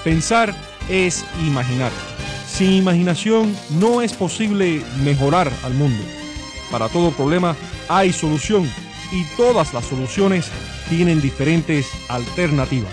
Pensar es imaginar. Sin imaginación no es posible mejorar al mundo. Para todo problema hay solución y todas las soluciones tienen diferentes alternativas.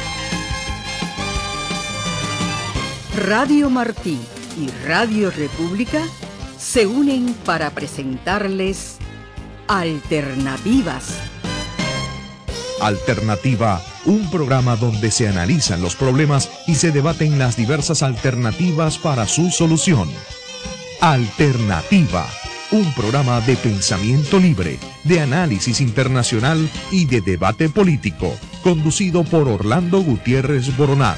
Radio Martí y Radio República se unen para presentarles Alternativas. Alternativa, un programa donde se analizan los problemas y se debaten las diversas alternativas para su solución. Alternativa, un programa de pensamiento libre, de análisis internacional y de debate político, conducido por Orlando Gutiérrez Boronat.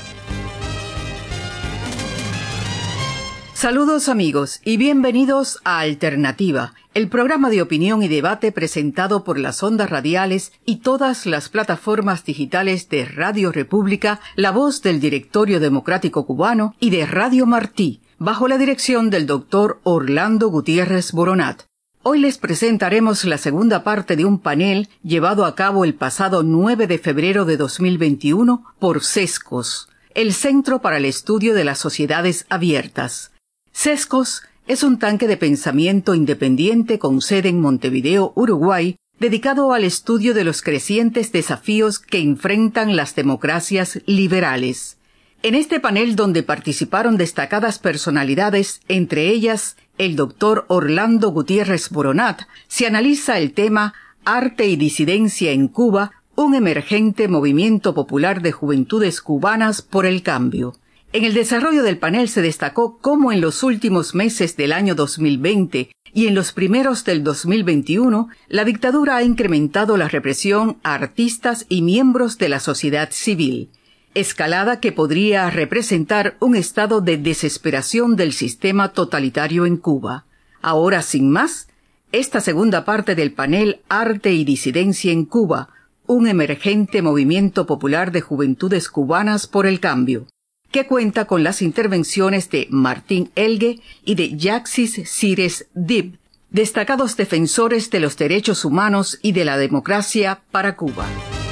Saludos amigos y bienvenidos a Alternativa, el programa de opinión y debate presentado por las ondas radiales y todas las plataformas digitales de Radio República, La Voz del Directorio Democrático Cubano y de Radio Martí, bajo la dirección del doctor Orlando Gutiérrez Boronat. Hoy les presentaremos la segunda parte de un panel llevado a cabo el pasado 9 de febrero de 2021 por CESCOS, el Centro para el Estudio de las Sociedades Abiertas. CESCOS es un tanque de pensamiento independiente con sede en Montevideo, Uruguay, dedicado al estudio de los crecientes desafíos que enfrentan las democracias liberales. En este panel, donde participaron destacadas personalidades, entre ellas el doctor Orlando Gutiérrez Boronat, se analiza el tema Arte y disidencia en Cuba, un emergente movimiento popular de juventudes cubanas por el cambio. En el desarrollo del panel se destacó cómo en los últimos meses del año 2020 y en los primeros del 2021, la dictadura ha incrementado la represión a artistas y miembros de la sociedad civil, escalada que podría representar un estado de desesperación del sistema totalitario en Cuba. Ahora, sin más, esta segunda parte del panel Arte y disidencia en Cuba, un emergente movimiento popular de juventudes cubanas por el cambio, que cuenta con las intervenciones de Martín Elgue y de Yaxis Cires Dib, destacados defensores de los derechos humanos y de la democracia para Cuba.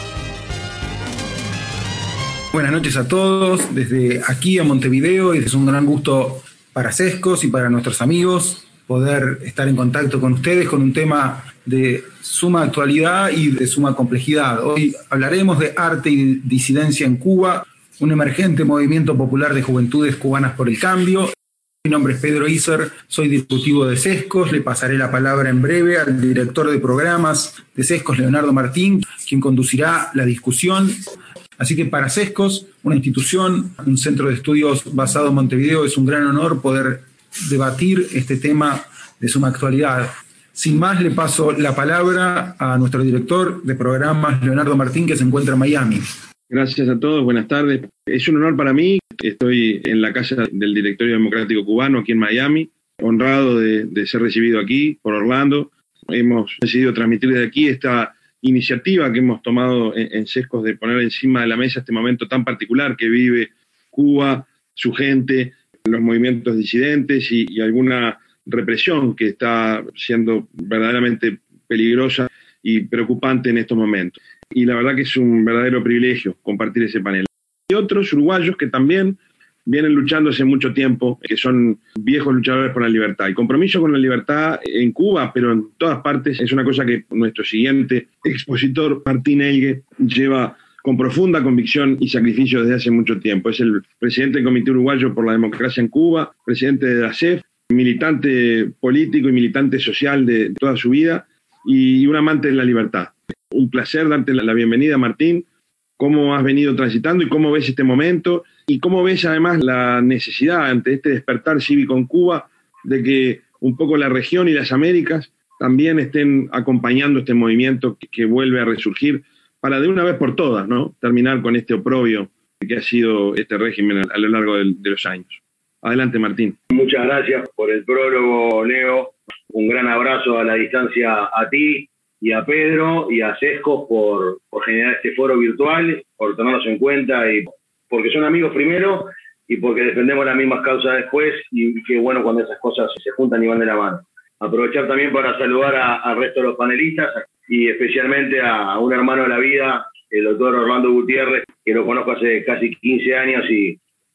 Buenas noches a todos, desde aquí a Montevideo, y es un gran gusto para CESCOS y para nuestros amigos poder estar en contacto con ustedes con un tema de suma actualidad y de suma complejidad. Hoy hablaremos de arte y disidencia en Cuba, un emergente movimiento popular de juventudes cubanas por el cambio. Mi nombre es Pedro Iser, soy directivo de CESCOS. Le pasaré la palabra en breve al director de programas de CESCOS, Leonardo Martín, quien conducirá la discusión. Así que para CESCOS, una institución, un centro de estudios basado en Montevideo, es un gran honor poder debatir este tema de suma actualidad. Sin más, le paso la palabra a nuestro director de programas, Leonardo Martín, que se encuentra en Miami. Gracias a todos, buenas tardes. Es un honor para mí. Estoy en la casa del Directorio Democrático Cubano aquí en Miami, honrado de ser recibido aquí por Orlando. Hemos decidido transmitir desde aquí esta iniciativa que hemos tomado en CESCOS de poner encima de la mesa este momento tan particular que vive Cuba, su gente, los movimientos disidentes y alguna represión que está siendo verdaderamente peligrosa y preocupante en estos momentos. Y la verdad que es un verdadero privilegio compartir ese panel. Y otros uruguayos que también vienen luchando hace mucho tiempo, que son viejos luchadores por la libertad. El compromiso con la libertad en Cuba, pero en todas partes, es una cosa que nuestro siguiente expositor, Martín Elgue, lleva con profunda convicción y sacrificio desde hace mucho tiempo. Es el presidente del Comité Uruguayo por la Democracia en Cuba, presidente de la CEF, militante político y militante social de toda su vida y un amante de la libertad. Un placer darte la bienvenida, Martín. ¿Cómo has venido transitando y cómo ves este momento? Y cómo ves además la necesidad ante este despertar cívico en Cuba de que un poco la región y las Américas también estén acompañando este movimiento que vuelve a resurgir para de una vez por todas, ¿no?, terminar con este oprobio que ha sido este régimen a lo largo de los años. Adelante, Martín. Muchas gracias por el prólogo, Leo. Un gran abrazo a la distancia a ti y a Pedro y a CESCOS por generar este foro virtual, por tenernos en cuenta y porque son amigos primero y porque defendemos las mismas causas después, y qué bueno cuando esas cosas se juntan y van de la mano. Aprovechar también para saludar al resto de los panelistas y especialmente a un hermano de la vida, el doctor Orlando Gutiérrez, que lo conozco hace casi 15 años y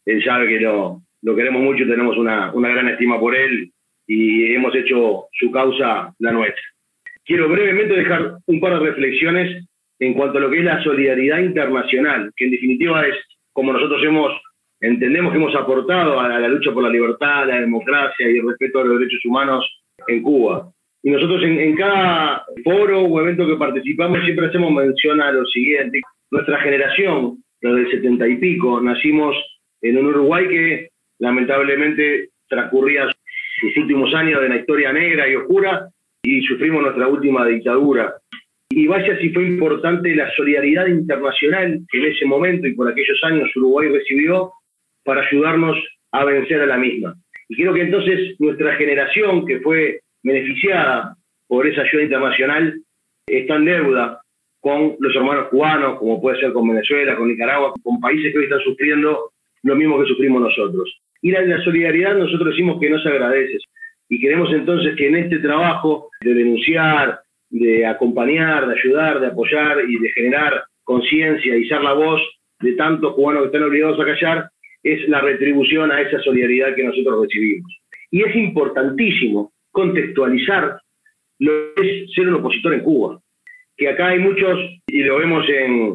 Él sabe que lo queremos mucho, tenemos una gran estima por él y hemos hecho su causa la nuestra. Quiero brevemente dejar un par de reflexiones en cuanto a lo que es la solidaridad internacional, que en definitiva es como nosotros entendemos que hemos aportado a la lucha por la libertad, la democracia y el respeto a los derechos humanos en Cuba. Y nosotros en cada foro o evento que participamos siempre hacemos mención a lo siguiente. Nuestra generación, los del 70 y pico, nacimos en un Uruguay que lamentablemente transcurría sus últimos años de la historia negra y oscura y sufrimos nuestra última dictadura. Y vaya si fue importante la solidaridad internacional que en ese momento y por aquellos años Uruguay recibió para ayudarnos a vencer a la misma. Y creo que entonces nuestra generación, que fue beneficiada por esa ayuda internacional, está en deuda con los hermanos cubanos, como puede ser con Venezuela, con Nicaragua, con países que hoy están sufriendo lo mismo que sufrimos nosotros. Y la solidaridad nosotros decimos que no se agradece. Y queremos entonces que en este trabajo de denunciar, de acompañar, de ayudar, de apoyar y de generar conciencia y ser la voz de tantos cubanos que están obligados a callar, es la retribución a esa solidaridad que nosotros recibimos. Y es importantísimo contextualizar lo que es ser un opositor en Cuba. Que acá hay muchos, y lo vemos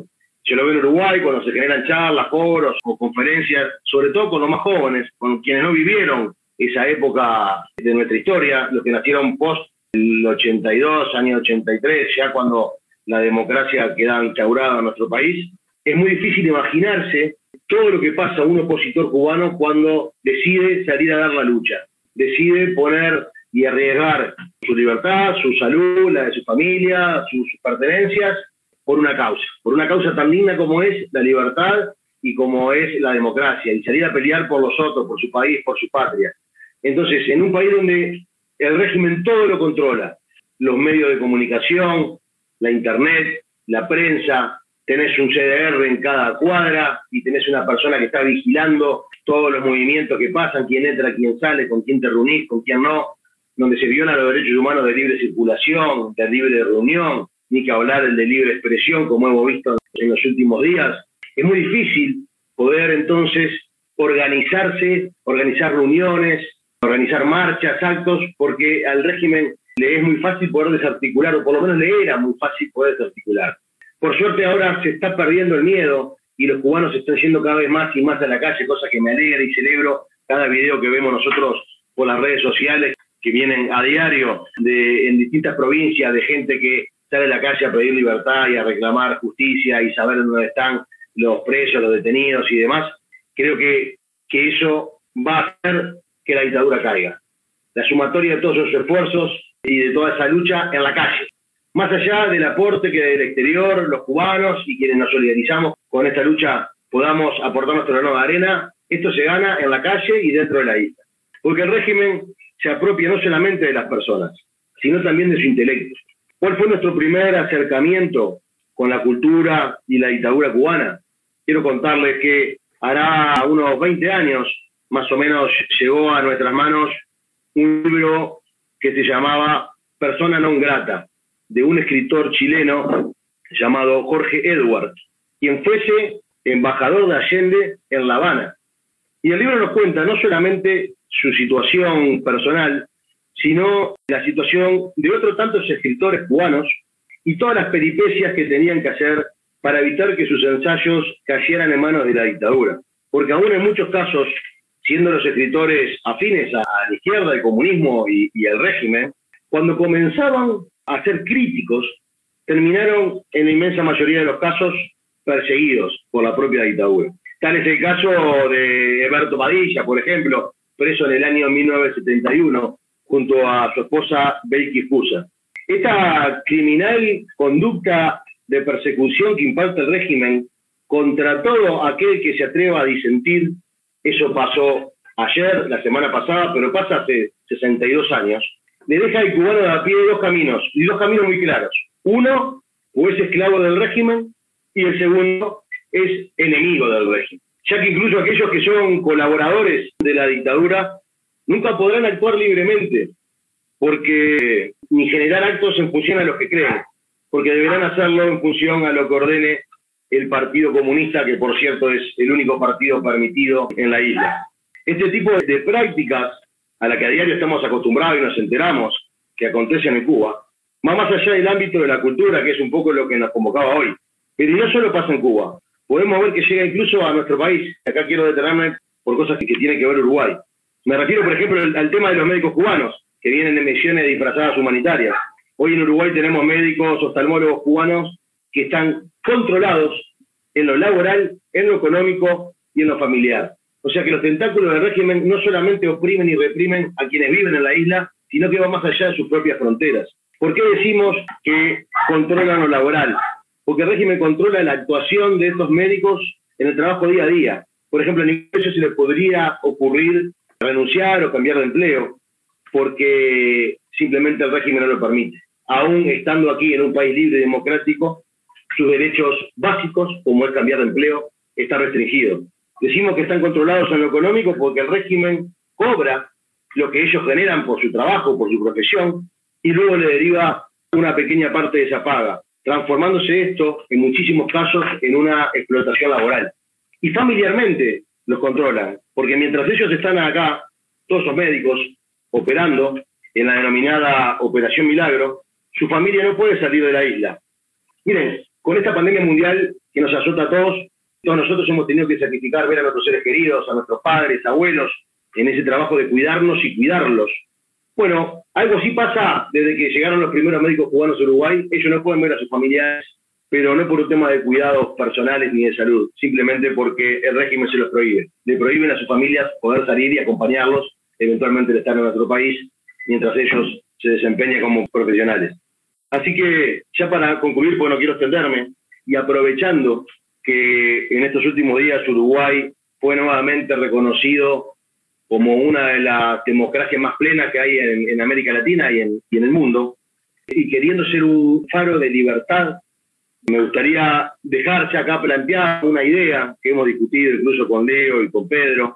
se lo ve en Uruguay, cuando se generan charlas, foros o conferencias, sobre todo con los más jóvenes, con quienes no vivieron esa época de nuestra historia, los que nacieron post el 82, año 83, ya cuando la democracia queda instaurada en nuestro país. Es muy difícil imaginarse todo lo que pasa a un opositor cubano cuando decide salir a dar la lucha, decide poner y arriesgar su libertad, su salud, la de su familia, sus pertenencias, por una causa tan digna como es la libertad y como es la democracia, y salir a pelear por los otros, por su país, por su patria. Entonces, en un país donde el régimen todo lo controla, los medios de comunicación, la internet, la prensa, tenés un CDR en cada cuadra y tenés una persona que está vigilando todos los movimientos que pasan, quién entra, quién sale, con quién te reunís, con quién no, donde se violan los derechos humanos de libre circulación, de libre reunión, ni que hablar el de libre expresión, como hemos visto en los últimos días. Es muy difícil poder entonces organizarse, organizar reuniones, organizar marchas, actos, porque al régimen le es muy fácil poder desarticular, o por lo menos le era muy fácil poder desarticular. Por suerte ahora se está perdiendo el miedo y los cubanos están yendo cada vez más y más a la calle, cosa que me alegra y celebro cada video que vemos nosotros por las redes sociales que vienen a diario en distintas provincias de gente que sale a la calle a pedir libertad y a reclamar justicia y saber dónde están los presos, los detenidos y demás. Creo que eso va a hacer que la dictadura caiga. La sumatoria de todos esos esfuerzos y de toda esa lucha en la calle. Más allá del aporte que del exterior, los cubanos y quienes nos solidarizamos con esta lucha podamos aportar nuestro grano de arena, esto se gana en la calle y dentro de la isla. Porque el régimen se apropia no solamente de las personas, sino también de su intelecto. ¿Cuál fue nuestro primer acercamiento con la cultura y la dictadura cubana? Quiero contarles que hará unos 20 años, más o menos, llegó a nuestras manos un libro que se llamaba Persona non grata, de un escritor chileno llamado Jorge Edwards, quien fuese embajador de Allende en La Habana. Y el libro nos cuenta no solamente su situación personal, sino la situación de otros tantos escritores cubanos y todas las peripecias que tenían que hacer para evitar que sus ensayos cayeran en manos de la dictadura. Porque aún en muchos casos, siendo los escritores afines a la izquierda, el comunismo y el régimen, cuando comenzaban a ser críticos, terminaron en la inmensa mayoría de los casos perseguidos por la propia dictadura. Tal es el caso de Eberto Padilla, por ejemplo, preso en el año 1971, junto a su esposa Belkis Fusa. Esta criminal conducta de persecución que imparte el régimen contra todo aquel que se atreva a disentir, eso pasó ayer, la semana pasada, pero pasa hace 62 años, le deja al cubano de a pie dos caminos, y dos caminos muy claros. Uno, o es esclavo del régimen, y el segundo es enemigo del régimen. Ya que incluso aquellos que son colaboradores de la dictadura nunca podrán actuar libremente, porque ni generar actos en función a los que creen, porque deberán hacerlo en función a lo que ordene el Partido Comunista, que por cierto es el único partido permitido en la isla. Este tipo de prácticas a la que a diario estamos acostumbrados y nos enteramos que acontecen en Cuba, va más allá del ámbito de la cultura, que es un poco lo que nos convocaba hoy. Pero no solo pasa en Cuba, podemos ver que llega incluso a nuestro país. Acá quiero detenerme por cosas que tienen que ver Uruguay. Me refiero, por ejemplo, al tema de los médicos cubanos, que vienen de misiones disfrazadas humanitarias. Hoy en Uruguay tenemos médicos oftalmólogos cubanos que están controlados en lo laboral, en lo económico y en lo familiar. O sea que los tentáculos del régimen no solamente oprimen y reprimen a quienes viven en la isla, sino que va más allá de sus propias fronteras. ¿Por qué decimos que controlan lo laboral? Porque el régimen controla la actuación de estos médicos en el trabajo día a día. Por ejemplo, a ningún se les podría ocurrir renunciar o cambiar de empleo, porque simplemente el régimen no lo permite. Aún estando aquí en un país libre y democrático, sus derechos básicos, como es cambiar de empleo, está restringido. Decimos que están controlados en lo económico porque el régimen cobra lo que ellos generan por su trabajo, por su profesión, y luego le deriva una pequeña parte de esa paga, transformándose esto, en muchísimos casos, en una explotación laboral. Y familiarmente los controlan, porque mientras ellos están acá, todos los médicos, operando en la denominada Operación Milagro, su familia no puede salir de la isla. Miren, con esta pandemia mundial que nos azota a todos nosotros hemos tenido que sacrificar ver a nuestros seres queridos, a nuestros padres, abuelos, en ese trabajo de cuidarnos y cuidarlos. Bueno, algo así pasa desde que llegaron los primeros médicos cubanos a Uruguay. Ellos no pueden ver a sus familiares, pero no por un tema de cuidados personales ni de salud, simplemente porque el régimen se los prohíbe. Le prohíben a sus familias poder salir y acompañarlos, eventualmente de estar en nuestro país, mientras ellos se desempeñan como profesionales. Así que, ya para concluir, porque no quiero extenderme, y aprovechando que en estos últimos días Uruguay fue nuevamente reconocido como una de las democracias más plenas que hay en América Latina y en el mundo, y queriendo ser un faro de libertad, me gustaría dejarse acá planteada una idea que hemos discutido incluso con Leo y con Pedro,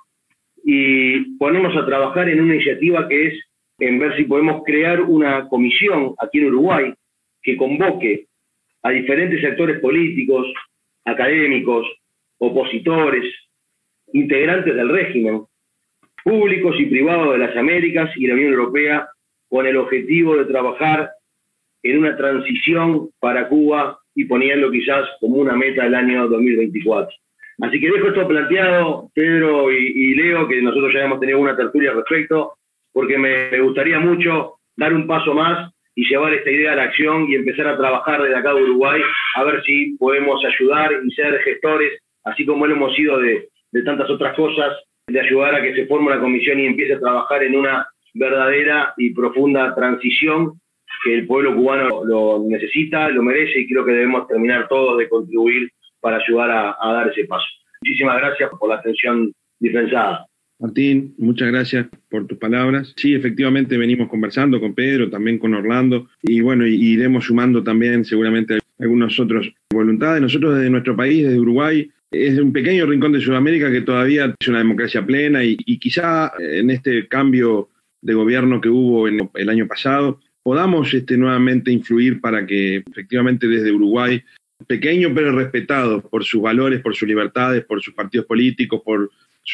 y ponernos a trabajar en una iniciativa que es en ver si podemos crear una comisión aquí en Uruguay que convoque a diferentes sectores políticos, académicos, opositores, integrantes del régimen, públicos y privados de las Américas y la Unión Europea, con el objetivo de trabajar en una transición para Cuba y poniendo quizás como una meta el año 2024. Así que dejo esto planteado, Pedro y Leo, que nosotros ya hemos tenido una tertulia al respecto, porque me gustaría mucho dar un paso más y llevar esta idea a la acción y empezar a trabajar desde acá de Uruguay, a ver si podemos ayudar y ser gestores, así como lo hemos sido de tantas otras cosas, de ayudar a que se forme una comisión y empiece a trabajar en una verdadera y profunda transición que el pueblo cubano lo necesita, lo merece, y creo que debemos terminar todos de contribuir para ayudar a dar ese paso. Muchísimas gracias por la atención dispensada. Martín, muchas gracias por tus palabras. Sí, efectivamente venimos conversando con Pedro, también con Orlando, y bueno, iremos sumando también seguramente algunos otros voluntades. Nosotros desde nuestro país, desde Uruguay, es un pequeño rincón de Sudamérica que todavía es una democracia plena y quizá en este cambio de gobierno que hubo en el año pasado podamos nuevamente influir para que efectivamente desde Uruguay, pequeño pero respetado por sus valores, por sus libertades, por sus partidos políticos, por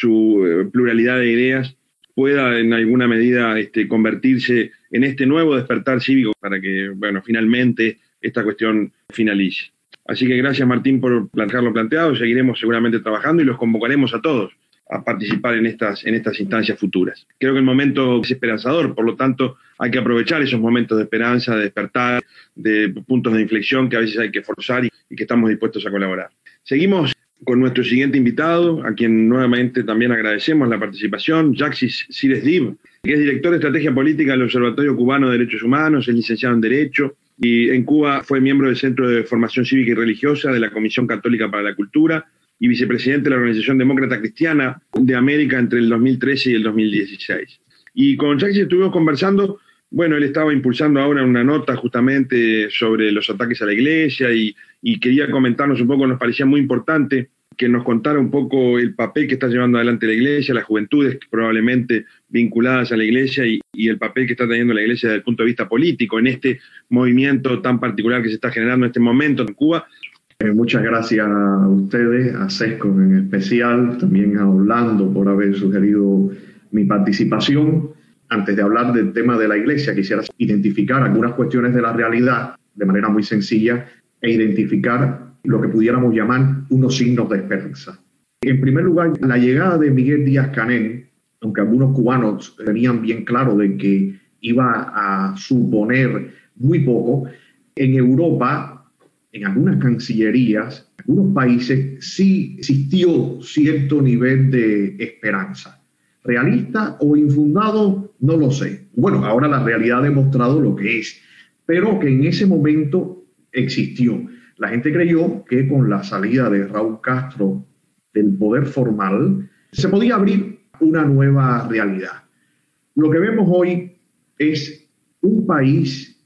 su pluralidad de ideas, pueda en alguna medida convertirse en este nuevo despertar cívico para que, bueno, finalmente esta cuestión finalice. Así que gracias, Martín, por plantear lo planteado. Seguiremos seguramente trabajando y los convocaremos a todos a participar en estas instancias futuras. Creo que el momento es esperanzador, por lo tanto hay que aprovechar esos momentos de esperanza, de despertar, de puntos de inflexión que a veces hay que forzar y que estamos dispuestos a colaborar. Seguimos con nuestro siguiente invitado, a quien nuevamente también agradecemos la participación, Yaxis Cires-Dib, que es director de Estrategia Política del Observatorio Cubano de Derechos Humanos, es licenciado en Derecho, y en Cuba fue miembro del Centro de Formación Cívica y Religiosa de la Comisión Católica para la Cultura y vicepresidente de la Organización Demócrata Cristiana de América entre el 2013 y el 2016. Y con Yaxis estuvimos conversando. Bueno, él estaba impulsando ahora una nota justamente sobre los ataques a la iglesia y quería comentarnos un poco, nos parecía muy importante que nos contara un poco el papel que está llevando adelante la iglesia, las juventudes probablemente vinculadas a la iglesia y el papel que está teniendo la iglesia desde el punto de vista político en este movimiento tan particular que se está generando en este momento en Cuba. Muchas gracias a ustedes, a Sesco en especial, también a Orlando por haber sugerido mi participación. Antes de hablar del tema de la Iglesia, quisiera identificar algunas cuestiones de la realidad de manera muy sencilla e identificar lo que pudiéramos llamar unos signos de esperanza. En primer lugar, la llegada de Miguel Díaz-Canel, aunque algunos cubanos tenían bien claro de que iba a suponer muy poco, en Europa, en algunas cancillerías, en algunos países, sí existió cierto nivel de esperanza. ¿Realista o infundado? No lo sé. Bueno, ahora la realidad ha demostrado lo que es, pero que en ese momento existió. La gente creyó que con la salida de Raúl Castro del poder formal se podía abrir una nueva realidad. Lo que vemos hoy es un país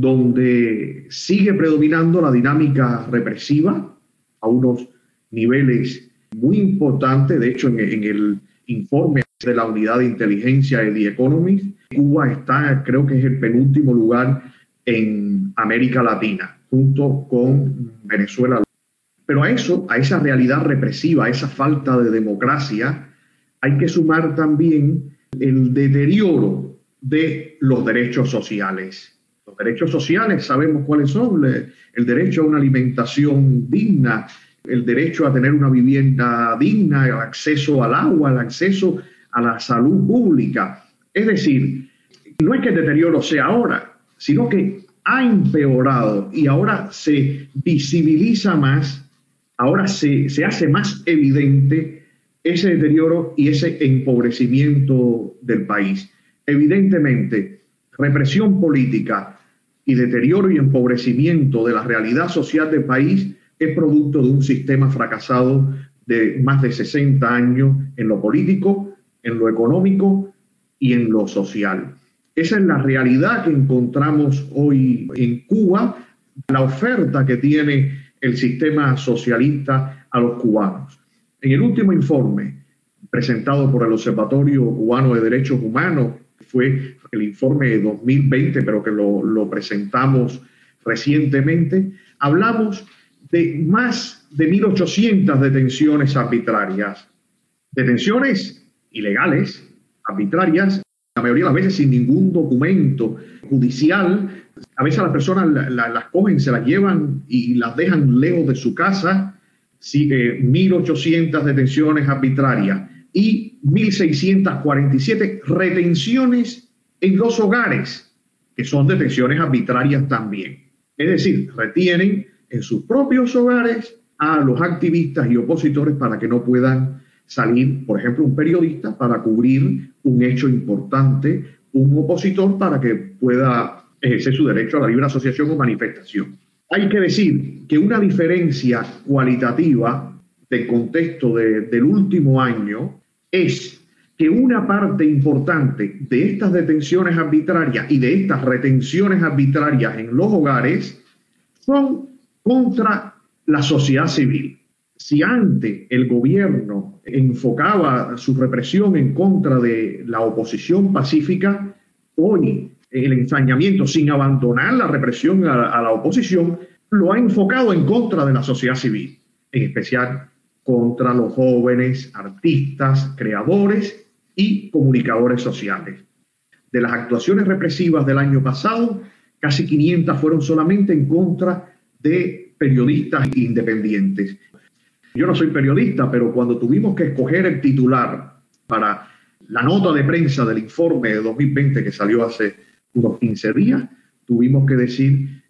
donde sigue predominando la dinámica represiva a unos niveles muy importantes. De hecho, en el informe de la unidad de inteligencia de The Economist, Cuba está, creo que es el penúltimo lugar en América Latina, junto con Venezuela. Pero a eso, a esa realidad represiva, a esa falta de democracia, hay que sumar también el deterioro de los derechos sociales. Los derechos sociales sabemos cuáles son: el derecho a una alimentación digna, el derecho a tener una vivienda digna, el acceso al agua, el acceso a la salud pública. Es decir, no es que el deterioro sea ahora, sino que ha empeorado y ahora se visibiliza más, ahora se hace más evidente ese deterioro y ese empobrecimiento del país. Evidentemente, represión política y deterioro y empobrecimiento de la realidad social del país es producto de un sistema fracasado de más de 60 años en lo político, en lo económico y en lo social. Esa es la realidad que encontramos hoy en Cuba, la oferta que tiene el sistema socialista a los cubanos. En el último informe presentado por el Observatorio Cubano de Derechos Humanos, fue el informe de 2020, pero que lo presentamos recientemente, hablamos de más de 1.800 detenciones arbitrarias, detenciones ilegales, arbitrarias, la mayoría de las veces sin ningún documento judicial. A veces a las personas las cogen, se las llevan y las dejan lejos de su casa. 1.800 detenciones arbitrarias y 1.647 retenciones en los hogares, que son detenciones arbitrarias también. Es decir, retienen en sus propios hogares a los activistas y opositores para que no puedan salir, por ejemplo, un periodista para cubrir un hecho importante, un opositor para que pueda ejercer su derecho a la libre asociación o manifestación. Hay que decir que una diferencia cualitativa del contexto del último año es que una parte importante de estas detenciones arbitrarias y de estas retenciones arbitrarias en los hogares son contra la sociedad civil. Si antes el gobierno enfocaba su represión en contra de la oposición pacífica, hoy el ensañamiento, sin abandonar la represión a la oposición, lo ha enfocado en contra de la sociedad civil, en especial contra los jóvenes, artistas, creadores y comunicadores sociales. De las actuaciones represivas del año pasado, casi 500 fueron solamente en contra de periodistas independientes. Yo no soy periodista, pero cuando tuvimos que escoger el titular para la nota de prensa del informe de 2020 que salió hace unos 15 días, tuvimos que decir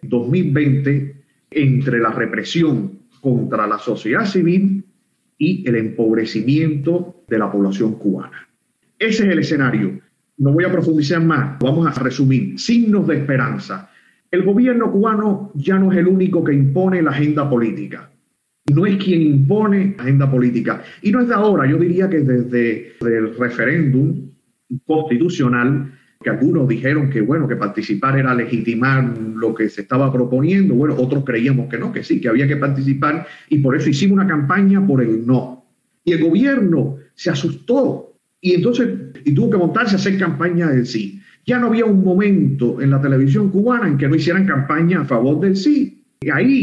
2020 entre la represión contra la sociedad civil y el empobrecimiento de la población cubana. Ese es el escenario. No voy a profundizar más, vamos a resumir. Signos de esperanza. El gobierno cubano ya no es el único que impone la agenda política. No es quien impone la agenda política. Y no es de ahora, yo diría que desde el referéndum constitucional, que algunos dijeron que, bueno, que participar era legitimar lo que se estaba proponiendo. Bueno, otros creíamos que no, que sí, que había que participar, y por eso hicimos una campaña por el no. Y el gobierno se asustó y entonces tuvo que montarse a hacer campaña del sí. Ya no había un momento en la televisión cubana en que no hicieran campaña a favor del sí. Y ahí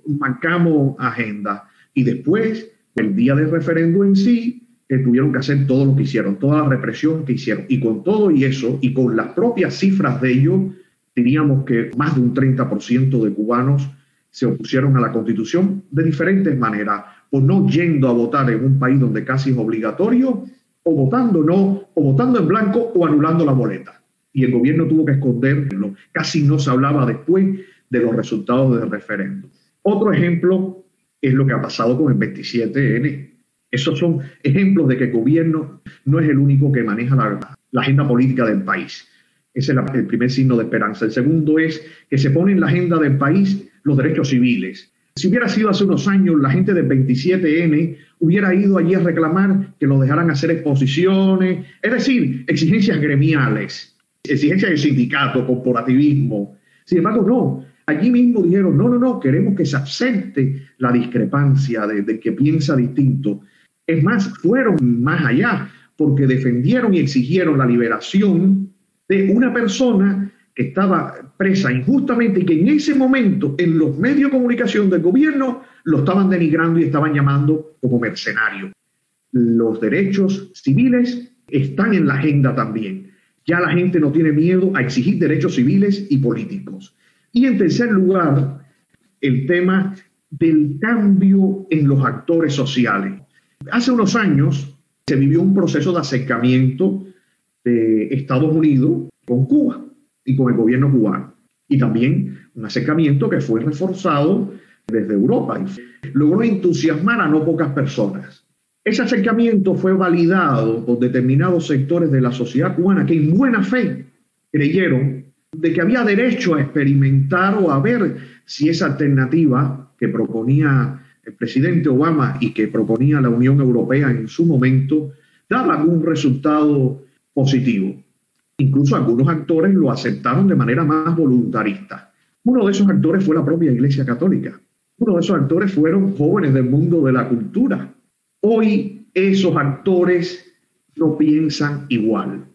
marcamos agenda y después, el día del referendo en sí, tuvieron que hacer todo lo que hicieron, toda la represión que hicieron. Y con todo y eso, y con las propias cifras de ellos, diríamos que más de un 30% de cubanos se opusieron a la Constitución de diferentes maneras, o no yendo a votar en un país donde casi es obligatorio, o votando no, o votando en blanco, o anulando la boleta. Y el gobierno tuvo que esconderlo. Casi no se hablaba después de los resultados del referendo. Otro ejemplo es lo que ha pasado con el 27N. Esos son ejemplos de que el gobierno no es el único que maneja la agenda política del país. Ese es el primer signo de esperanza. El segundo es que se pone en la agenda del país los derechos civiles. Si hubiera sido hace unos años, la gente del 27N hubiera ido allí a reclamar que lo dejaran hacer exposiciones, es decir, exigencias gremiales, exigencias del sindicato, corporativismo. Sin embargo, no. Allí mismo dijeron, no, queremos que se acepte la discrepancia de que piensa distinto. Es más, fueron más allá, porque defendieron y exigieron la liberación de una persona que estaba presa injustamente y que en ese momento en los medios de comunicación del gobierno lo estaban denigrando y estaban llamando como mercenario. Los derechos civiles están en la agenda también. Ya la gente no tiene miedo a exigir derechos civiles y políticos. Y en tercer lugar, el tema del cambio en los actores sociales. Hace unos años se vivió un proceso de acercamiento de Estados Unidos con Cuba y con el gobierno cubano. Y también un acercamiento que fue reforzado desde Europa y logró entusiasmar a no pocas personas. Ese acercamiento fue validado por determinados sectores de la sociedad cubana que en buena fe creyeron de que había derecho a experimentar o a ver si esa alternativa que proponía el presidente Obama y que proponía la Unión Europea en su momento daba algún resultado positivo. Incluso algunos actores lo aceptaron de manera más voluntarista. Uno de esos actores fue la propia Iglesia Católica. Uno de esos actores fueron jóvenes del mundo de la cultura. Hoy esos actores no piensan igual.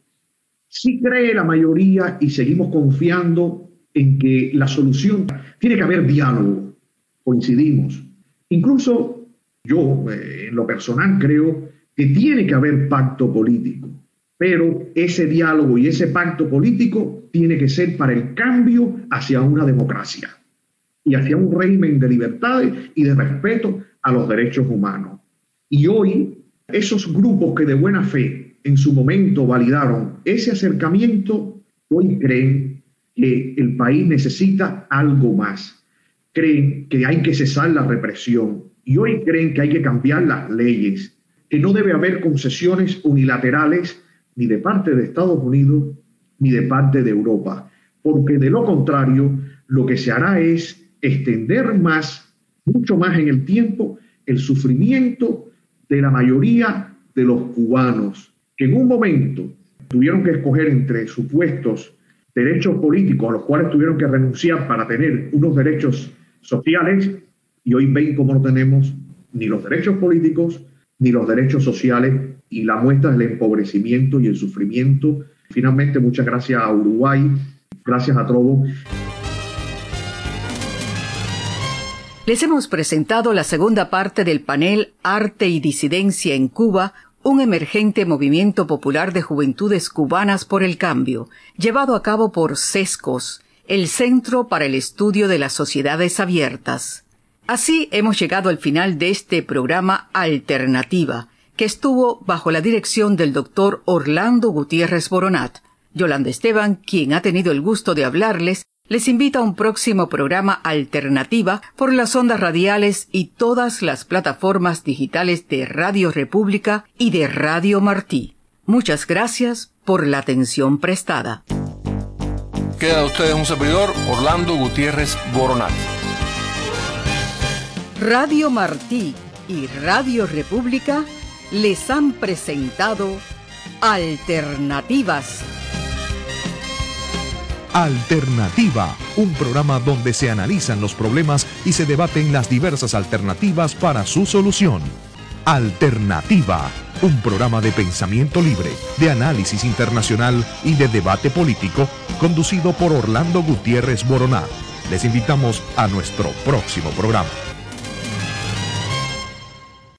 Sí cree la mayoría y seguimos confiando en que la solución tiene que haber diálogo. Coincidimos. Incluso yo, en lo personal, creo que tiene que haber pacto político. Pero ese diálogo y ese pacto político tiene que ser para el cambio hacia una democracia y hacia un régimen de libertades y de respeto a los derechos humanos. Y hoy, esos grupos que de buena fe en su momento validaron ese acercamiento, hoy creen que el país necesita algo más. Creen que hay que cesar la represión y hoy creen que hay que cambiar las leyes, que no debe haber concesiones unilaterales ni de parte de Estados Unidos ni de parte de Europa, porque de lo contrario lo que se hará es extender más, mucho más en el tiempo, el sufrimiento de la mayoría de los cubanos, que en un momento tuvieron que escoger entre supuestos derechos políticos a los cuales tuvieron que renunciar para tener unos derechos sociales, y hoy ven cómo no tenemos ni los derechos políticos ni los derechos sociales, y la muestra del empobrecimiento y el sufrimiento. Finalmente, muchas gracias a Uruguay, gracias a Trovo. Les hemos presentado la segunda parte del panel Arte y Disidencia en Cuba, un emergente movimiento popular de juventudes cubanas por el cambio, llevado a cabo por CESCOS, el Centro para el Estudio de las Sociedades Abiertas. Así hemos llegado al final de este programa Alternativa, que estuvo bajo la dirección del doctor Orlando Gutiérrez Boronat. Yolanda Esteban, quien ha tenido el gusto de hablarles, les invita a un próximo programa Alternativa por las ondas radiales y todas las plataformas digitales de Radio República y de Radio Martí. Muchas gracias por la atención prestada. Queda de ustedes un servidor, Orlando Gutiérrez Boronat. Radio Martí y Radio República les han presentado Alternativas. Alternativa, un programa donde se analizan los problemas y se debaten las diversas alternativas para su solución. Alternativa, un programa de pensamiento libre, de análisis internacional y de debate político, conducido por Orlando Gutiérrez Boronat. Les invitamos a nuestro próximo programa.